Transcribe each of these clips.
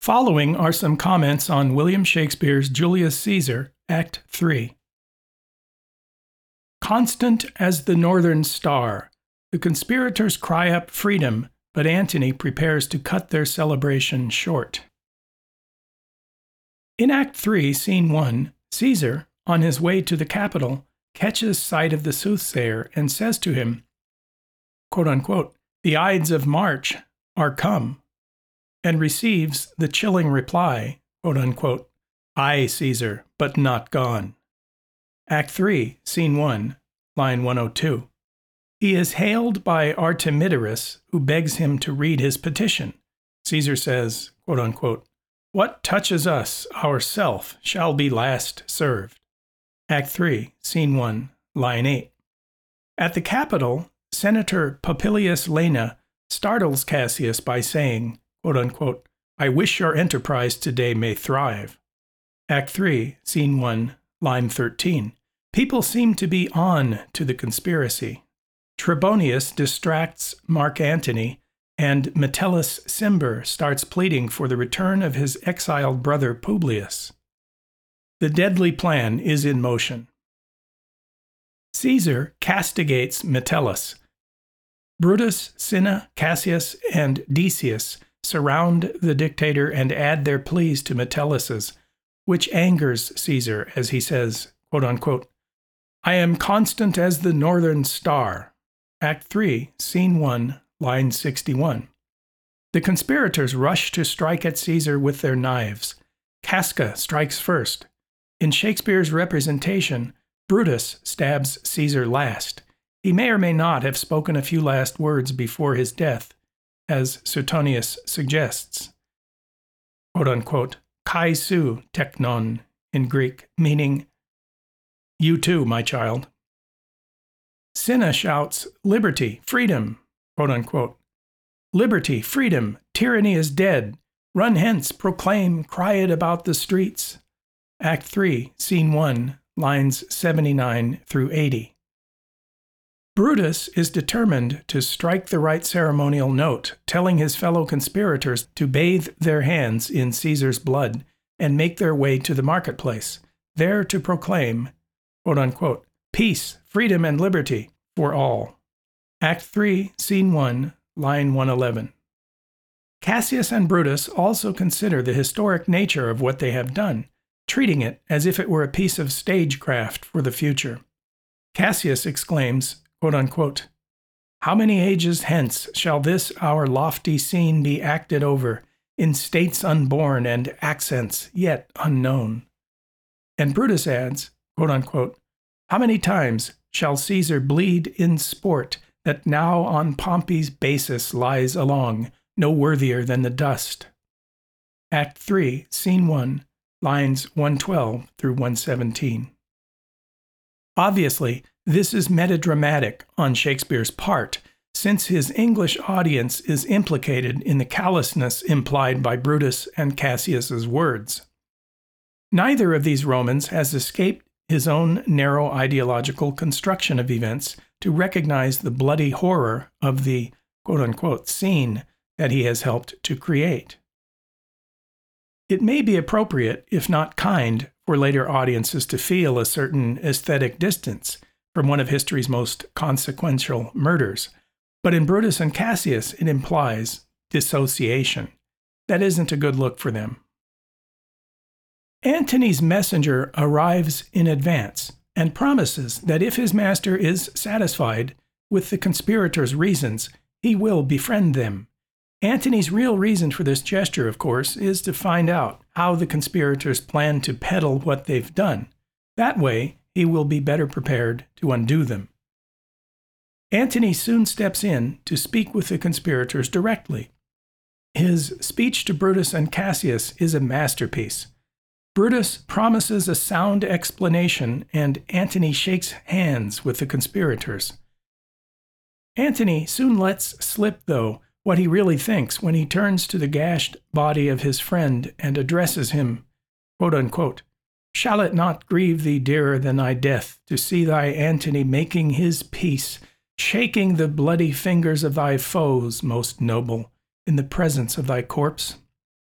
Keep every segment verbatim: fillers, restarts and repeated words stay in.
Following are some comments on William Shakespeare's Julius Caesar, Act three. Constant as the northern star, the conspirators cry up freedom, but Antony prepares to cut their celebration short. In Act three, Scene one, Caesar, on his way to the capital, catches sight of the soothsayer and says to him, quote unquote, "The Ides of March are come," and receives the chilling reply, quote unquote, "Aye, Caesar, but not gone." Act three, Scene one, line one oh two. He is hailed by Artemidorus, who begs him to read his petition. Caesar says, quote unquote, "What touches us, ourself, shall be last served." Act three, Scene one, line eight. At the Capitol, Senator Popilius Lena startles Cassius by saying, quote unquote, "I wish your enterprise today may thrive." Act three, Scene one, line thirteen. People seem to be on to the conspiracy. Trebonius distracts Mark Antony, and Metellus Cimber starts pleading for the return of his exiled brother Publius. The deadly plan is in motion. Caesar castigates Metellus. Brutus, Cinna, Cassius, and Decius surround the dictator and add their pleas to Metellus's, which angers Caesar as he says, quote unquote, "I am constant as the northern star." Act three, Scene one, line sixty-one. The conspirators rush to strike at Caesar with their knives. Casca strikes first. In Shakespeare's representation, Brutus stabs Caesar last. He may or may not have spoken a few last words before his death, as Suetonius suggests. Quote unquote, "Kai su teknon" in Greek, meaning, "You too, my child." Cinna shouts, "Liberty, freedom," quote unquote. "Liberty, freedom, tyranny is dead. Run hence, proclaim, cry it about the streets." Act three, Scene one, lines seventy-nine through eighty. Brutus is determined to strike the right ceremonial note, telling his fellow conspirators to bathe their hands in Caesar's blood and make their way to the marketplace, there to proclaim, quote unquote, "Peace, freedom, and liberty for all." Act three, Scene one, line one eleven. Cassius and Brutus also consider the historic nature of what they have done, treating it as if it were a piece of stagecraft for the future. Cassius exclaims, quote unquote, "How many ages hence shall this our lofty scene be acted over, in states unborn and accents yet unknown?" And Brutus adds, quote unquote, "How many times shall Caesar bleed in sport that now on Pompey's basis lies along, no worthier than the dust?" Act three, Scene one, lines one twelve through one seventeen. Obviously, this is metadramatic on Shakespeare's part, since his English audience is implicated in the callousness implied by Brutus and Cassius's words. Neither of these Romans has escaped his own narrow ideological construction of events to recognize the bloody horror of the quote-unquote scene that he has helped to create. It may be appropriate, if not kind, for later audiences to feel a certain aesthetic distance from one of history's most consequential murders, but in Brutus and Cassius it implies dissociation. That isn't a good look for them. Antony's messenger arrives in advance and promises that if his master is satisfied with the conspirators' reasons, he will befriend them. Antony's real reason for this gesture, of course, is to find out how the conspirators plan to peddle what they've done. That way, he will be better prepared to undo them. Antony soon steps in to speak with the conspirators directly. His speech to Brutus and Cassius is a masterpiece. Brutus promises a sound explanation, and Antony shakes hands with the conspirators. Antony soon lets slip, though, what he really thinks when he turns to the gashed body of his friend and addresses him, quote unquote, "Shall it not grieve thee dearer than thy death to see thy Antony making his peace, shaking the bloody fingers of thy foes, most noble, in the presence of thy corpse?"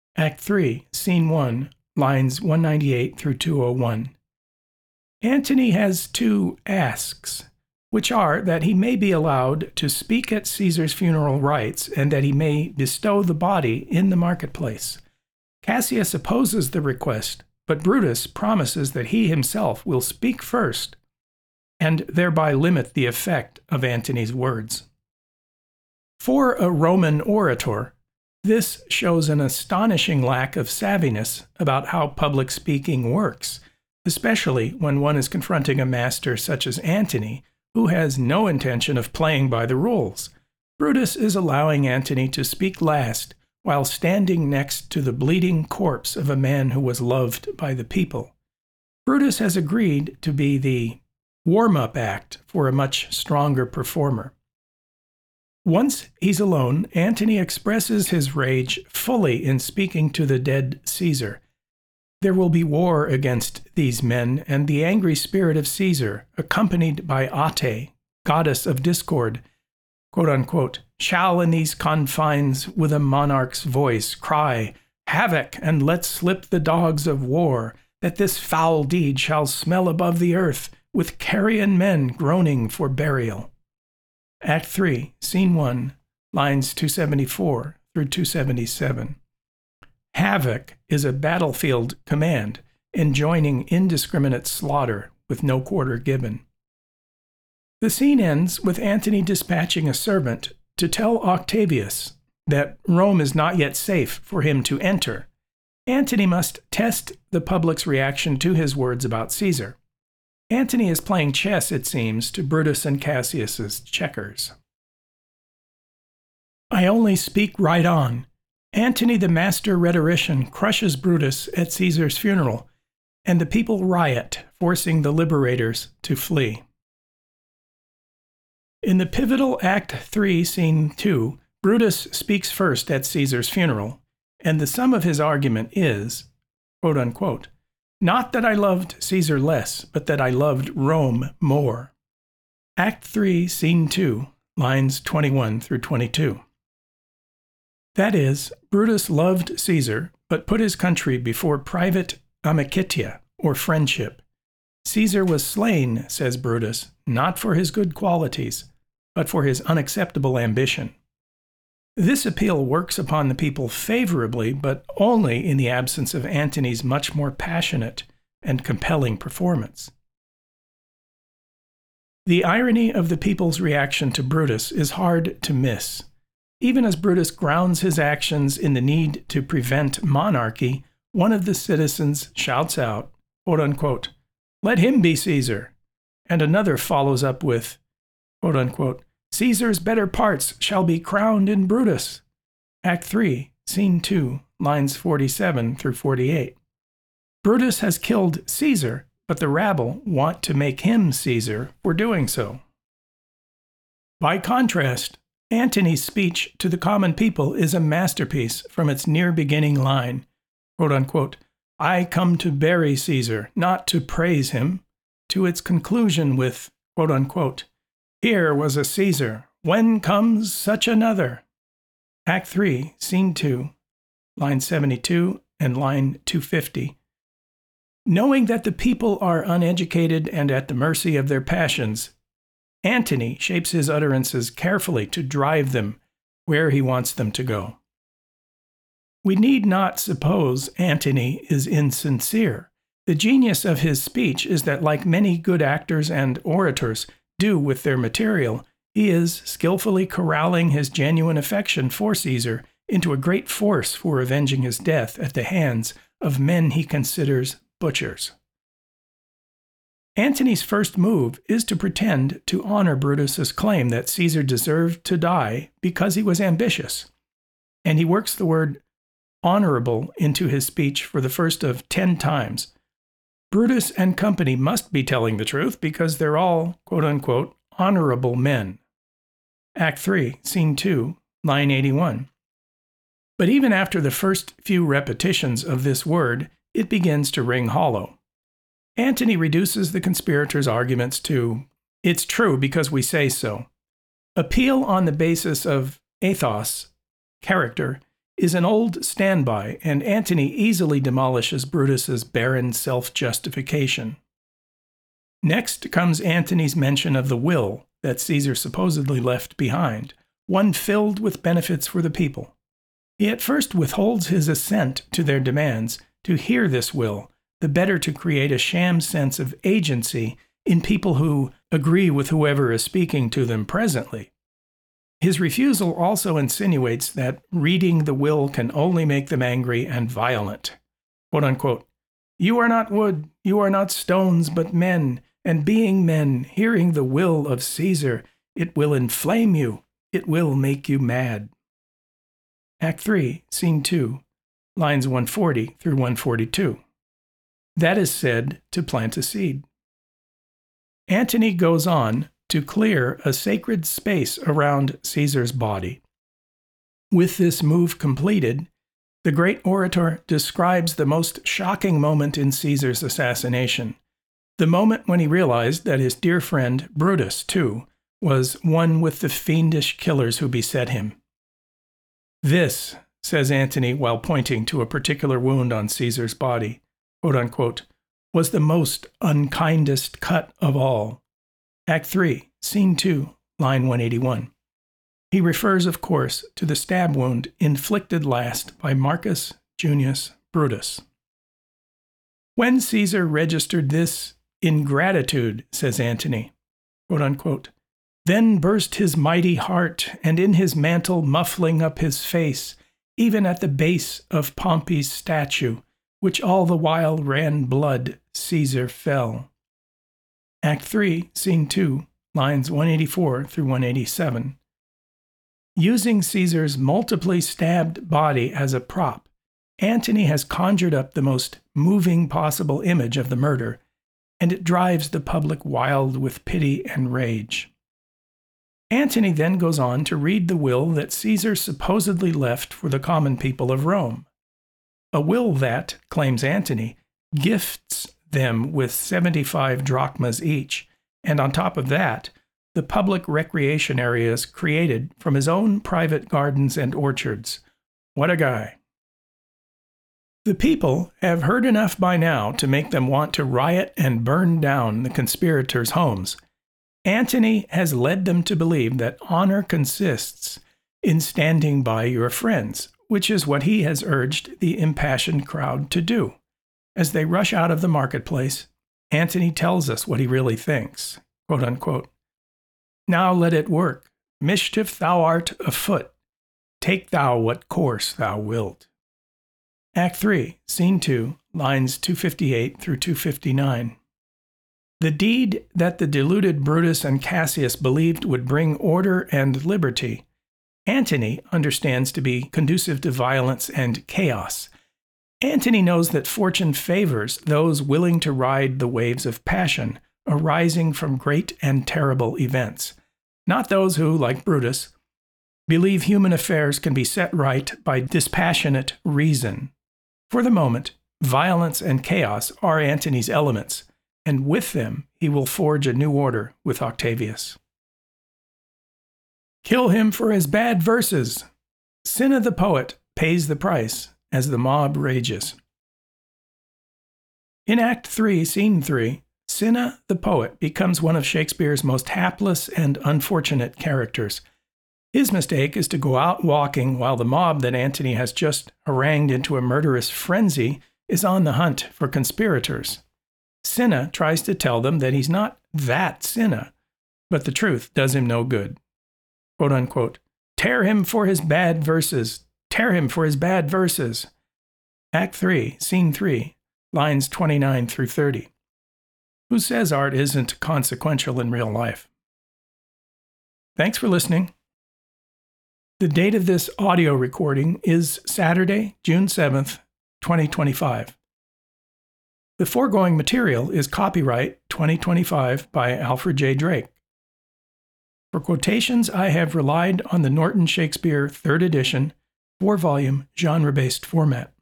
Act three, Scene one, lines one ninety-eight through two oh one. Antony has two asks, which are that he may be allowed to speak at Caesar's funeral rites and that he may bestow the body in the marketplace. Cassius opposes the request, but Brutus promises that he himself will speak first and thereby limit the effect of Antony's words. For a Roman orator, this shows an astonishing lack of savviness about how public speaking works, especially when one is confronting a master such as Antony, who has no intention of playing by the rules. Brutus is allowing Antony to speak last while standing next to the bleeding corpse of a man who was loved by the people. Brutus has agreed to be the warm-up act for a much stronger performer. Once he's alone, Antony expresses his rage fully in speaking to the dead Caesar. There will be war against these men, and the angry spirit of Caesar, accompanied by Ate, goddess of discord, quote unquote, shall in these confines with a monarch's voice cry, havoc, and let slip the dogs of war, that this foul deed shall smell above the earth, with carrion men groaning for burial. Act three, Scene one, lines two seventy-four through two seventy-seven. Havoc is a battlefield command, enjoining indiscriminate slaughter with no quarter given. The scene ends with Antony dispatching a servant to tell Octavius that Rome is not yet safe for him to enter. Antony must test the public's reaction to his words about Caesar. Antony is playing chess, it seems, to Brutus and Cassius's checkers. I only speak right on. Antony the master rhetorician crushes Brutus at Caesar's funeral, and the people riot, forcing the liberators to flee. In the pivotal Act three, Scene two, Brutus speaks first at Caesar's funeral, and the sum of his argument is, quote unquote, not that I loved Caesar less, but that I loved Rome more. Act three, Scene two, lines twenty-one through twenty-two. That is, Brutus loved Caesar, but put his country before private amicitia, or friendship. Caesar was slain, says Brutus, not for his good qualities, but for his unacceptable ambition. This appeal works upon the people favorably, but only in the absence of Antony's much more passionate and compelling performance. The irony of the people's reaction to Brutus is hard to miss. Even as Brutus grounds his actions in the need to prevent monarchy, one of the citizens shouts out, quote unquote, let him be Caesar, and another follows up with, quote unquote, Caesar's better parts shall be crowned in Brutus. Act three, Scene two, lines forty-seven through forty-eight. Brutus has killed Caesar, but the rabble want to make him Caesar for doing so. By contrast, Antony's speech to the common people is a masterpiece from its near-beginning line, quote unquote, I come to bury Caesar, not to praise him, to its conclusion with, quote unquote, here was a Caesar, when comes such another? Act three, Scene two, line seventy-two and line two fifty. Knowing that the people are uneducated and at the mercy of their passions, Antony shapes his utterances carefully to drive them where he wants them to go. We need not suppose Antony is insincere. The genius of his speech is that, like many good actors and orators do with their material, he is skillfully corralling his genuine affection for Caesar into a great force for avenging his death at the hands of men he considers butchers. Antony's first move is to pretend to honor Brutus's claim that Caesar deserved to die because he was ambitious, and he works the word honorable into his speech for the first of ten times. Brutus and company must be telling the truth because they're all, quote unquote, honorable men. Act three, Scene two, line eighty-one. But even after the first few repetitions of this word, it begins to ring hollow. Antony reduces the conspirators' arguments to, it's true because we say so. Appeal on the basis of ethos, character, is an old standby, and Antony easily demolishes Brutus's barren self-justification. Next comes Antony's mention of the will that Caesar supposedly left behind, one filled with benefits for the people. He at first withholds his assent to their demands to hear this will, the better to create a sham sense of agency in people who agree with whoever is speaking to them presently. His refusal also insinuates that reading the will can only make them angry and violent. Quote unquote, "You are not wood, you are not stones, but men, and being men, hearing the will of Caesar, it will inflame you, it will make you mad." Act three, Scene two, lines one forty through one forty-two. That is said to plant a seed. Antony goes on to clear a sacred space around Caesar's body. With this move completed, the great orator describes the most shocking moment in Caesar's assassination, the moment when he realized that his dear friend, Brutus, too, was one with the fiendish killers who beset him. "This," says Antony while pointing to a particular wound on Caesar's body, quote unquote, "was the most unkindest cut of all." Act three, Scene two, line one eighty-one. He refers, of course, to the stab wound inflicted last by Marcus Junius Brutus. "When Caesar registered this ingratitude," says Antony, quote unquote, "then burst his mighty heart, and in his mantle muffling up his face, even at the base of Pompey's statue, which all the while ran blood, Caesar fell." Act three, Scene two, lines one eighty-four through one eighty-seven. Using Caesar's multiply stabbed body as a prop, Antony has conjured up the most moving possible image of the murder, and it drives the public wild with pity and rage. Antony then goes on to read the will that Caesar supposedly left for the common people of Rome. A will that, claims Antony, gifts them with seventy-five drachmas each, and on top of that, the public recreation areas created from his own private gardens and orchards. What a guy. The people have heard enough by now to make them want to riot and burn down the conspirators' homes. Antony has led them to believe that honor consists in standing by your friends, which is what he has urged the impassioned crowd to do. As they rush out of the marketplace, Antony tells us what he really thinks, quote unquote, "Now let it work. Mischief thou art afoot. Take thou what course thou wilt." Act three, Scene two, lines two fifty-eight through two fifty-nine. The deed that the deluded Brutus and Cassius believed would bring order and liberty, Antony understands to be conducive to violence and chaos. Antony knows that fortune favors those willing to ride the waves of passion arising from great and terrible events, not those who, like Brutus, believe human affairs can be set right by dispassionate reason. For the moment, violence and chaos are Antony's elements, and with them he will forge a new order with Octavius. Kill him for his bad verses. Cinna the poet pays the price as the mob rages. In Act three, Scene three, Cinna the poet becomes one of Shakespeare's most hapless and unfortunate characters. His mistake is to go out walking while the mob that Antony has just harangued into a murderous frenzy is on the hunt for conspirators. Cinna tries to tell them that he's not that Cinna, but the truth does him no good. Quote unquote, "Tear him for his bad verses, tear him for his bad verses." Act three, Scene three, lines twenty-nine through thirty. Who says art isn't consequential in real life? Thanks for listening. The date of this audio recording is Saturday, June seventh, twenty twenty-five. The foregoing material is copyright twenty twenty-five by Alfred J. Drake. For quotations, I have relied on the Norton Shakespeare third edition, four-volume, genre-based format.